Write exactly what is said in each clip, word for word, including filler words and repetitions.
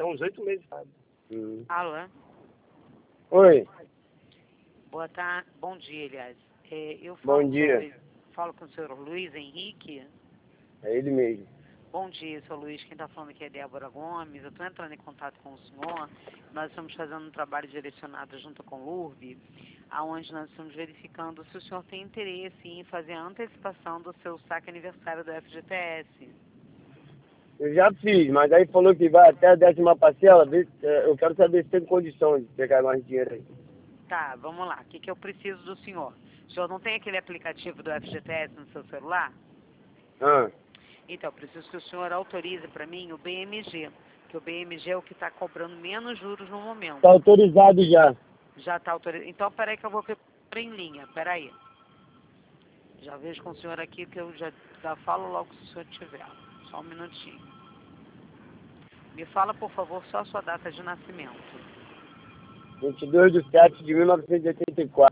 uns oito meses, sabe? Hum. Alô? Oi, Boa tarde. Bom dia, aliás. É, eu Bom falo, dia. Com, falo com o senhor Luiz Henrique. é ele mesmo. Bom dia, senhor Luiz. Quem está falando aqui é Débora Gomes. Eu estou entrando em contato com o senhor. Nós estamos fazendo um trabalho direcionado junto com o U R B, aonde nós estamos verificando se o senhor tem interesse em fazer a antecipação do seu saque aniversário do F G T S. Eu já fiz, mas aí falou que vai até a décima parcela, vê- é, eu quero saber se tem condição de pegar mais dinheiro aí. Tá, vamos lá. O que, que eu preciso do senhor? O senhor não tem aquele aplicativo do F G T S no seu celular? Ah, Então, eu preciso que o senhor autorize para mim o B M G, que o B M G é o que está cobrando menos juros no momento. tá autorizado já. Já está autorizado. Então, peraí que eu vou pôr em linha, peraí. Já vejo com o senhor aqui que eu já, já falo logo se o senhor tiver. Só um minutinho. Me fala, por favor, só a sua data de nascimento. vinte e dois de setembro de mil novecentos e oitenta e quatro.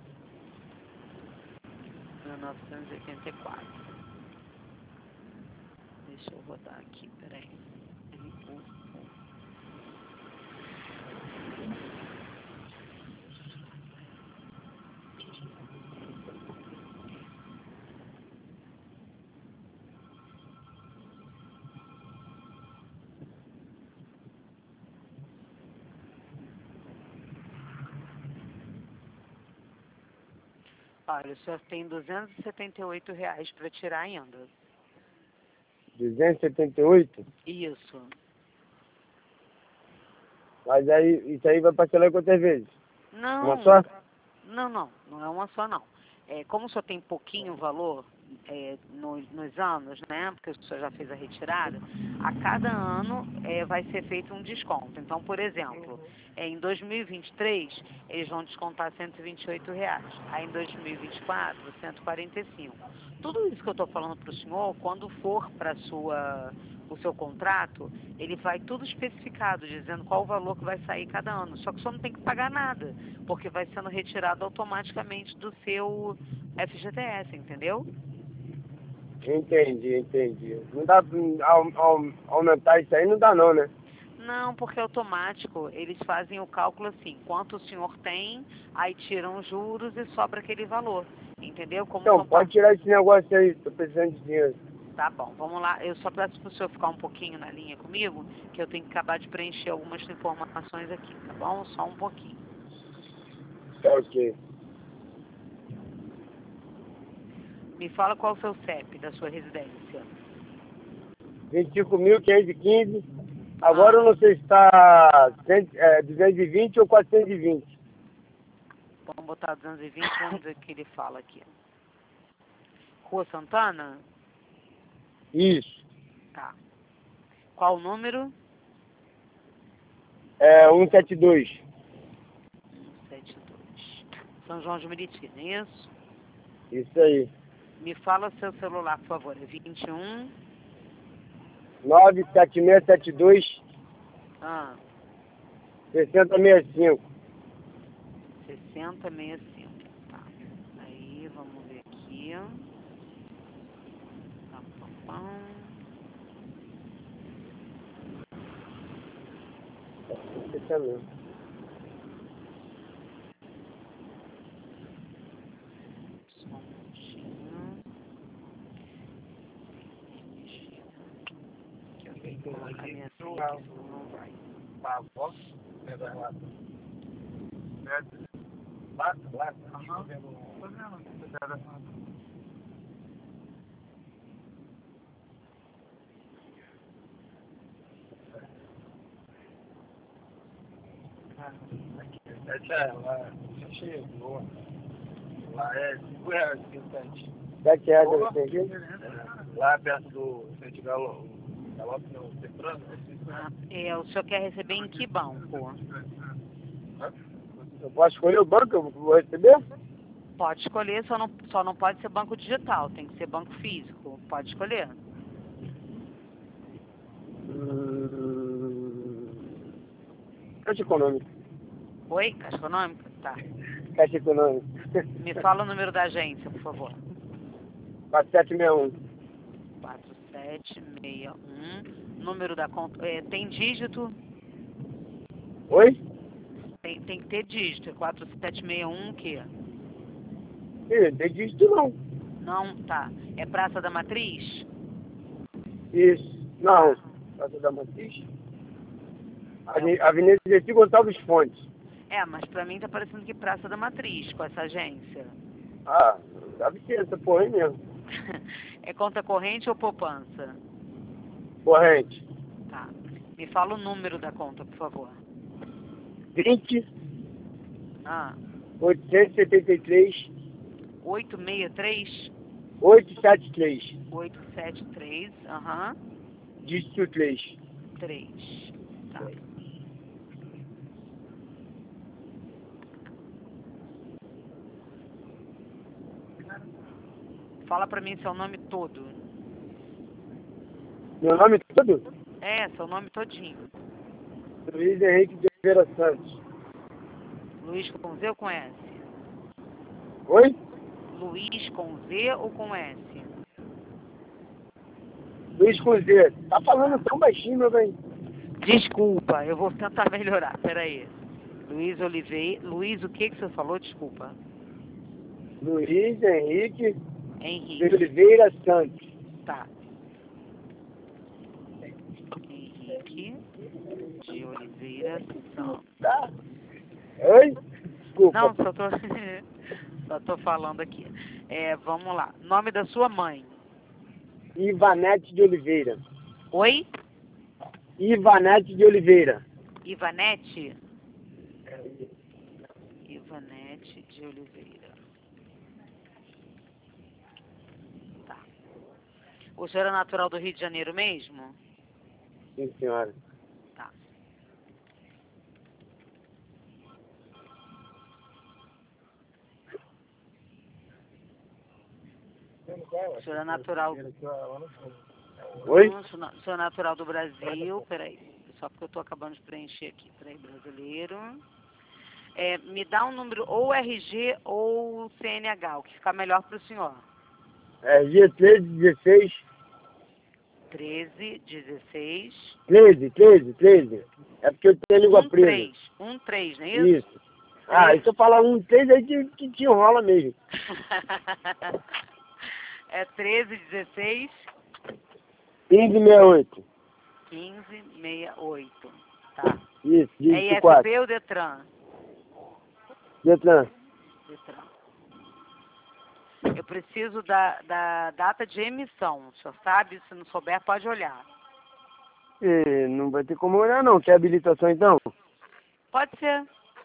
mil novecentos e oitenta e quatro. Deixa eu rodar aqui, peraí. Olha, o senhor tem duzentos e setenta e oito reais para tirar ainda. duzentos e setenta e oito? Isso. Mas aí, isso aí vai parcelar quantas vezes? Não. Uma só? Não, não. Não é uma só, não. É, como só tem pouquinho valor é, no, nos anos, né? Porque o senhor já fez a retirada, a cada ano é, vai ser feito um desconto. Então, por exemplo, é, em dois mil e vinte e três, eles vão descontar cento e vinte e oito reais. Aí em dois mil e vinte e quatro, cento e quarenta e cinco. Tudo isso que eu estou falando para o senhor, quando for para sua o seu contrato, ele vai tudo especificado, dizendo qual o valor que vai sair cada ano. Só que o senhor não tem que pagar nada, porque vai sendo retirado automaticamente do seu F G T S, entendeu? Entendi, entendi. Não dá pra au- au- aumentar isso aí, não dá não, né? Não, porque é automático. Eles fazem o cálculo assim, quanto o senhor tem, aí tiram os juros e sobra aquele valor. Entendeu? Como Então, são pode tirar esse negócio aí, tô precisando de dinheiro. Tá bom, vamos lá. Eu só peço para o senhor ficar um pouquinho na linha comigo, que eu tenho que acabar de preencher algumas informações aqui, tá bom? Só um pouquinho. Tá ok. Me fala qual é o seu C E P da sua residência. vinte e cinco mil quinhentos e quinze. Agora eu não sei se está é, duzentos e vinte ou quatrocentos e vinte. Vamos botar duzentos e vinte, vamos ver o que ele fala aqui. Rua Santana? Isso. Tá. Qual o número? É cento e setenta e dois. cento e setenta e dois. São João de Meriti, não é isso? Isso aí. Me fala seu celular, por favor. É vinte e um... nove sete seis sete dois Ah, seis zero seis cinco. sessenta sessenta e cinco. Tá. Aí, vamos ver aqui. Pam, pam, pam. Esse é mesmo. Só um minutinho. Que eu tenho que colocar minha senha aqui, senão não vai. Tá, posso? Pega lá. Lá, lá, aham. Tô vendo. Essa é, lá, achei boa. Lá é cinco reais o instante. sete reais eu entendi. Lá perto do Sente Galo, Galope não, Centrano. Ah, é, o senhor quer receber em que banco? Eu posso escolher o banco que eu vou receber? Pode escolher, só não, só não pode ser banco digital, tem que ser banco físico. Pode escolher. Hum... Caixa Econômica. Oi, Caixa Econômica? Tá. Caixa Econômica. Me fala o número da agência, por favor. quatro sete seis um. quatro sete seis um. Número da conta. É, tem dígito? Oi? Tem, tem que ter dígito. quatro sete seis um o quê? Ih, não tem dígito não. Não, tá. É Praça da Matriz? Isso. Não. Praça da Matriz? Aveni- Avenida Getúlio Gonçalves Fontes. É, mas pra mim tá parecendo que Praça da Matriz com essa agência. Ah, deve ser essa porra aí mesmo. É conta corrente ou poupança? Corrente. Tá. Me fala o número da conta, por favor. vinte, Ah, oitocentos e setenta e três, oito seis três, oitocentos e setenta e três. oito sete três, aham, Dígito três. três. Tá. Fala pra mim seu nome todo. Meu nome todo? É, seu nome todinho. Luiz Henrique de Oliveira Santos. Luiz com Z ou com S? Oi? Luiz com Z ou com S? Luiz com Z. Tá falando tão baixinho, meu bem. Desculpa, eu vou tentar melhorar, peraí. Luiz Oliveira. Luiz, o que que você falou? Desculpa. Luiz Henrique de Henrique. Oliveira Santos. Tá. Henrique de Oliveira Santos. Tá? Oi? Desculpa. Não, só tô, só tô falando aqui. É, vamos lá. Nome da sua mãe. Ivanete de Oliveira. Oi? Ivanete de Oliveira. Ivanete? Ivanete de Oliveira. Tá. O senhor é natural do Rio de Janeiro mesmo? Sim, senhora. Tá. O senhor é natural. Oi? Não, sou, na- sou natural do Brasil. Peraí. Só porque eu tô acabando de preencher aqui. Peraí, brasileiro. É, me dá um número ou R G ou C N H, o que ficar melhor pro senhor. R G treze, dezesseis. treze, dezesseis. treze, treze, treze. É porque eu tenho a língua um presa. três. um três, não é isso? Isso. Ah, e se eu falar um três aí que, que te enrola mesmo. É treze, dezesseis, quinze sessenta e oito. quinze, sessenta e oito. Tá. Isso, É dígito quatro. I F P ou Detran? Detran. Detran. Eu preciso da, da data de emissão. O senhor sabe? Se não souber, pode olhar. E não vai ter como olhar não. Quer habilitação então? Pode ser.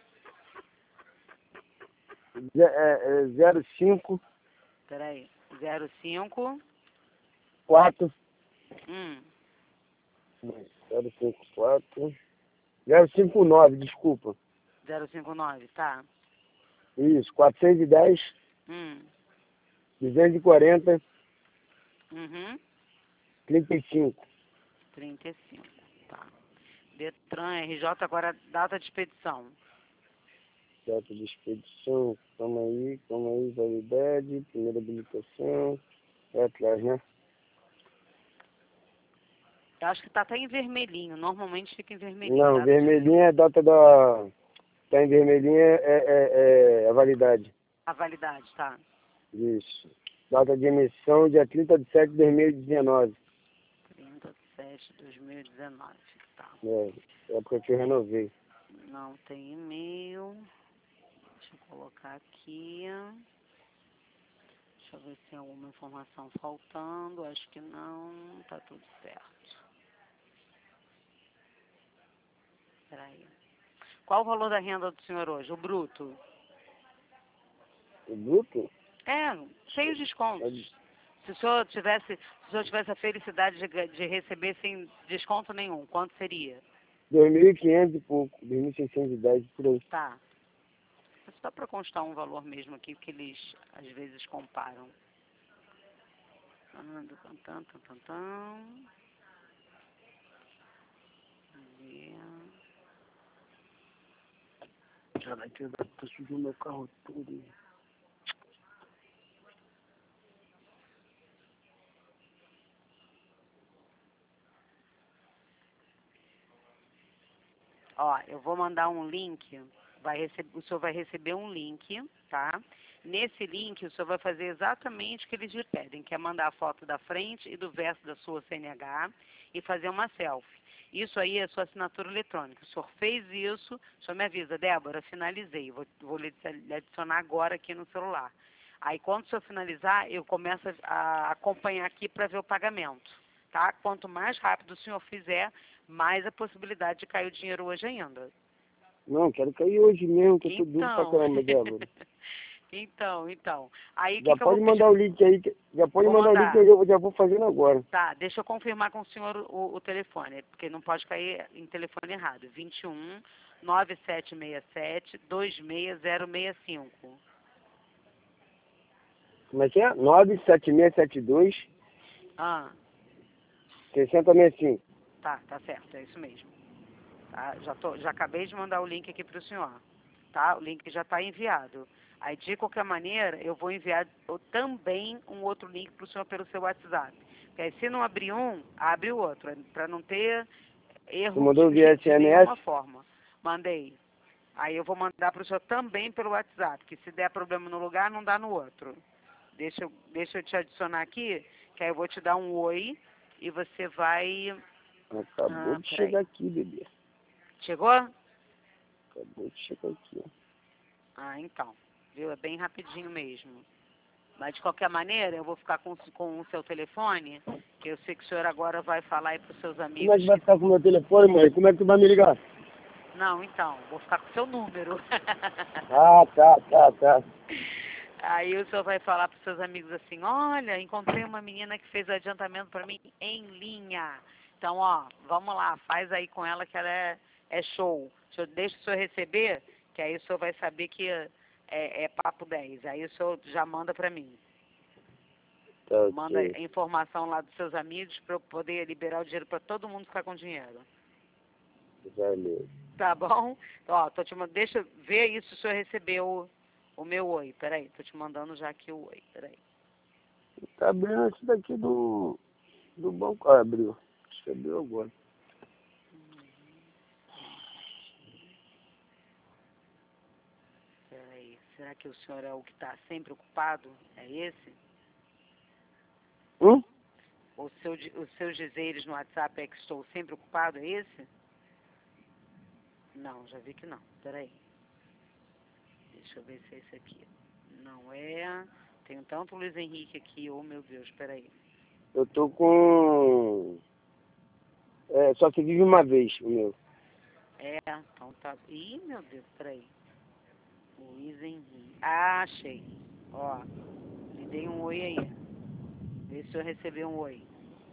Ze- É, é zero cinco Peraí. zero cinco. quatro. Hum. zero cinco quatro. zero cinco nove, desculpa. zero cinco nove, tá. Isso, quatrocentos e dez, Hum. duzentos e quarenta, Uhum. trinta e cinco. trinta e cinco. Tá. Detran, R J, agora data de expedição. Data de expedição, calma aí, calma aí, validade, primeira habilitação, é atrás, né? Eu acho que tá até em vermelhinho. Normalmente fica em vermelhinho. Não, data de- vermelhinho é a data da... Tá em vermelhinho é, é, é, é a validade. A validade, tá. Isso. Data de emissão, dia trinta de setembro de dois mil e dezenove. trinta de setembro de dois mil e dezenove. Tá. É, é porque eu renovei. Não tem e-mail. Deixa eu colocar aqui. Deixa eu ver se tem alguma informação faltando. Acho que não. Tá tudo certo. Peraí. Qual o valor da renda do senhor hoje? O bruto? O bruto? É, sem os descontos. Se o senhor tivesse, se o senhor tivesse a felicidade de, ga- de receber sem desconto nenhum, quanto seria? dois mil e quinhentos e pouco, dois mil seiscentos e dez por aí. Tá. É só para constar um valor mesmo aqui, que eles às vezes comparam. Ah, tan, tan, tan, tan, tan. Ver. Caralho, que tá sujando meu carro todo. Ó, eu vou mandar um link, vai receber, o senhor vai receber um link, tá? Nesse link, o senhor vai fazer exatamente o que eles lhe pedem, que é mandar a foto da frente e do verso da sua C N H e fazer uma selfie. Isso aí é sua assinatura eletrônica. O senhor fez isso, o senhor me avisa, Débora, finalizei, vou, vou lhe adicionar agora aqui no celular. Aí, quando o senhor finalizar, eu começo a acompanhar aqui para ver o pagamento, tá? Quanto mais rápido o senhor fizer, mais a possibilidade de cair o dinheiro hoje ainda. Não, quero cair hoje mesmo, que eu tô duro pra Então, caramba, Débora. então, então. Aí, o Já que, que eu pode vou mandar pedir? o link aí, que- já pode Vou mandar o link mandar. que eu já vou fazendo agora. Tá, deixa eu confirmar com o senhor o, o telefone, porque não pode cair em telefone errado. vinte e um, nove sete seis sete, dois seis zero seis cinco. Como é que é? nove sete seis sete dois, Ah, seis zero seis cinco. tá, tá certo, é isso mesmo. Tá, já, tô, já acabei de mandar o link aqui para o senhor. Tá? O link já está enviado. Aí, de qualquer maneira, eu vou enviar também um outro link para o senhor pelo seu WhatsApp. Porque aí, se não abrir um, abre o outro, para não ter erro Você mandou de, via de S M S? nenhuma forma. Mandei. Aí eu vou mandar para o senhor também pelo WhatsApp, que se der problema no lugar, não dá no outro. Deixa, eu- deixa eu te adicionar aqui, que aí eu vou te dar um oi e você vai... Acabou Ah, de peraí. chegar aqui, bebê. Chegou? Acabou de chegar aqui. Ah, então. Viu? É bem rapidinho mesmo. Mas, de qualquer maneira, eu vou ficar com, com o seu telefone, que eu sei que o senhor agora vai falar aí para os seus Como é amigos. que vai ficar com o meu telefone, mãe? Como é que tu vai me ligar? Não, então, vou ficar com o seu número. Ah, tá, tá, tá. Aí o senhor vai falar para os seus amigos assim, olha, encontrei uma menina que fez o adiantamento para mim em linha. Então, ó, vamos lá, faz aí com ela que ela é, é show. O senhor, deixa o senhor receber, que aí o senhor vai saber que é, é papo dez. Aí o senhor já manda para mim. Tá, Manda ok. a informação lá dos seus amigos para eu poder liberar o dinheiro para todo mundo ficar com dinheiro. Valeu. Tá bom? Ó, tô te mandando, deixa eu ver aí se o senhor recebeu o, o meu oi. Peraí, tô te mandando já aqui o oi. Peraí. Tá abrindo esse daqui do, do banco. Ah, abriu. Acho que abriu agora. Peraí, será que o senhor é o que está sempre ocupado? É esse? Hum? O seu, di- os seus dizeres no WhatsApp é que estou sempre ocupado? É esse? Não, já vi que não. Peraí. Deixa eu ver se é esse aqui. Não é. Tenho tanto Luiz Henrique aqui. Oh, meu Deus, peraí. Eu tô com... É, só que vive uma vez, o meu. É, então tá. Ih, meu Deus, peraí. Luiz Henrique. Ah, achei. Ó, me dei um oi aí. Vê se eu recebi um oi.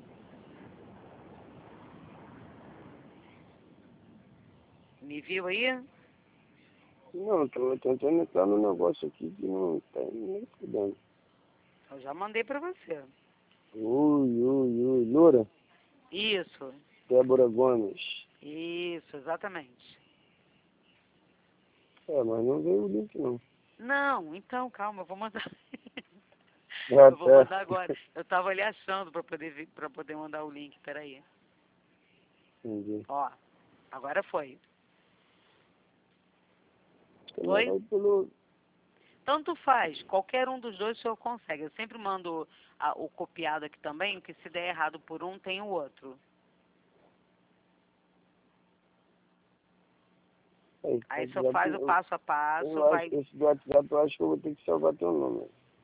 Me viu aí? Não, tô tentando entrar no negócio aqui que não tá nem fudendo. Eu já mandei pra você. Ui, ui, ui. Loura, Isso, Débora Gomes. isso, exatamente. É, mas não veio o link, não. Não, então, calma, eu vou mandar. Ah, Eu vou tá. mandar agora. Eu tava ali achando pra poder, vir- pra poder mandar o link, peraí. Entendi. Ó, agora foi. Tem Foi? mandado pelo... Tanto faz, qualquer um dos dois o senhor consegue. Eu sempre mando a- o copiado aqui também, que se der errado por um, tem o outro. Aí, Aí o tá, senhor já faz tem- o eu, passo a passo, eu vai... acho, esse do WhatsApp eu acho que eu vou ter que salvar teu nome.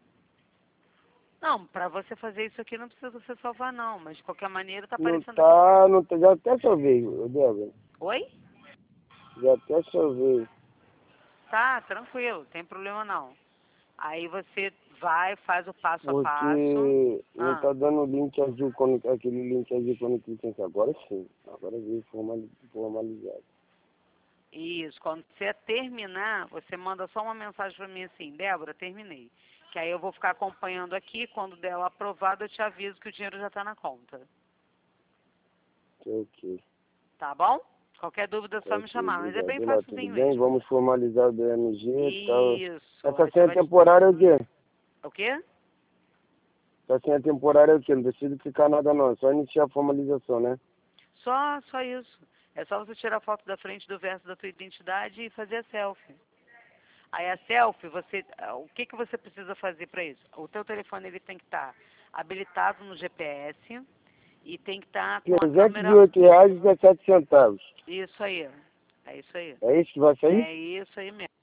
Não, pra você fazer isso aqui não precisa você salvar não, mas de qualquer maneira tá Não aparecendo aqui. tá, não tá, já até salvei, ô, Débora. Oi? Já até salvei. Tá, tranquilo, tem problema não. Aí você vai, faz o passo a passo. Porque não Ah, tá dando o link azul, quando, aquele link azul quando clica aqui. Agora sim, agora veio formali- formalizado. isso, quando você terminar, você manda só uma mensagem pra mim assim, Débora, terminei. Que aí eu vou ficar acompanhando aqui, quando der o aprovado eu te aviso que o dinheiro já tá na conta. Tá ok. Tá bom? Qualquer dúvida é Tá só me ok, chamar, mas é bem obrigado. Lá, tudo facilzinho bem? mesmo. Vamos formalizar o B M G e tal. Isso. Essa aí você senha vai- temporária é o quê? O quê? Essa senha temporária é o quê? Não precisa ficar nada não, é só iniciar a formalização, né? Só, só isso. É só você tirar a foto da frente do verso da tua identidade e fazer a selfie. Aí a selfie, você, o que, que você precisa fazer para isso? O teu telefone ele tem que estar habilitado no G P S e tem que estar com a trezentos e câmera... oito reais e dezessete centavos. Isso aí, é isso aí. É isso que vai sair? É isso aí mesmo.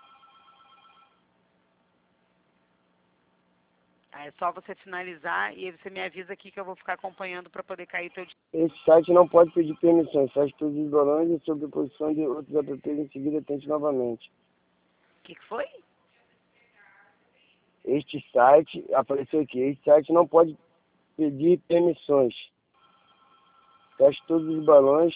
Aí é só você finalizar e aí você me avisa aqui que eu vou ficar acompanhando para poder cair teu... Esse site não pode pedir permissões. Faz todos os balões e sob posição de outros apps em seguida tente novamente. O que, que foi? Este site, apareceu aqui, este site não pode pedir permissões. Feche todos os balões.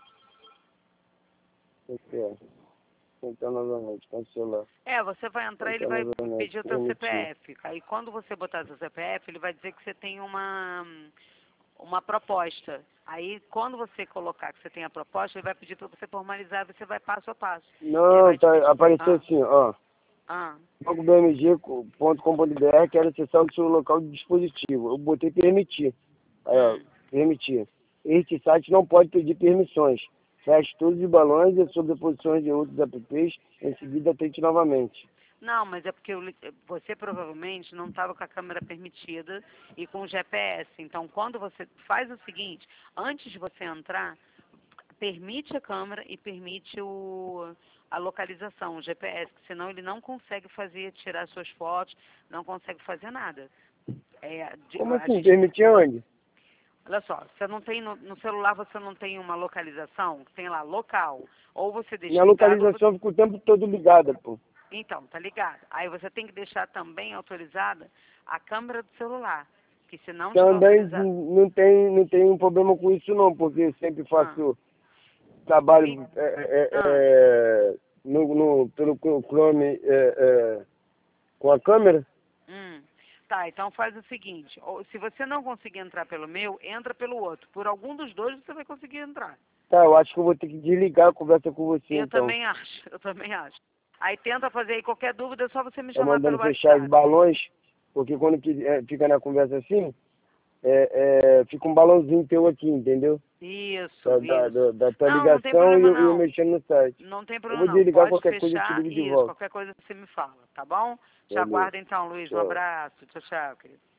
Tentar novamente, cancelar. É, você vai entrar e ele vai pedir o teu C P F. Aí quando você botar seu C P F, ele vai dizer que você tem uma, uma proposta. Aí quando você colocar que você tem a proposta, ele vai pedir para você formalizar, você vai passo a passo. Não, tá, pedir... apareceu ah. assim, ó. Ah. banco b m g ponto com ponto b r, quero acessar o seu local de dispositivo. Eu botei permitir. Aí, ó, Hum. permitir. Este site não pode pedir permissões. Feche todos os balões e sobre posições de outros apps, em seguida tente novamente. Não, mas é porque eu, você provavelmente não estava com a câmera permitida e com o G P S. Então, quando você faz o seguinte, antes de você entrar, permite a câmera e permite o, a localização, o G P S, senão ele não consegue fazer, tirar suas fotos, não consegue fazer nada. É, de, Como assim? gente, Permitir onde? olha só, você não tem no, no celular você não tem uma localização, tem lá local, ou você deixa Minha ligado, localização você... fica o tempo todo ligada, pô. Então, tá ligado. Aí você tem que deixar também autorizada a câmera do celular, que se não tiver Também autorizada... não tem, não tem um problema com isso não, porque eu sempre faço Ah. trabalho é, é, Ah. é, no, no, pelo Chrome é, é, com a câmera. Hum. Tá, então faz o seguinte, ou, se você não conseguir entrar pelo meu, entra pelo outro. Por algum dos dois você vai conseguir entrar. Tá, eu acho que eu vou ter que desligar a conversa com você, Eu então. também acho, eu também acho. Aí tenta fazer aí qualquer dúvida, é só você me Tá chamar pelo mandando fechar os WhatsApp. balões, porque quando que, é, fica na conversa assim, é, é, fica um balãozinho teu aqui, entendeu? Isso, Da, da, isso. da, da tua Não, não tem ligação e problema eu, eu não. mexendo no site. Não tem Eu problema vou não. desligar Pode qualquer coisa e te fechar ligo de isso, volta. qualquer coisa você me fala, tá bom? Te Beleza. aguardo então, Luiz. Um Tchau. abraço. Tchau, tchau, querido.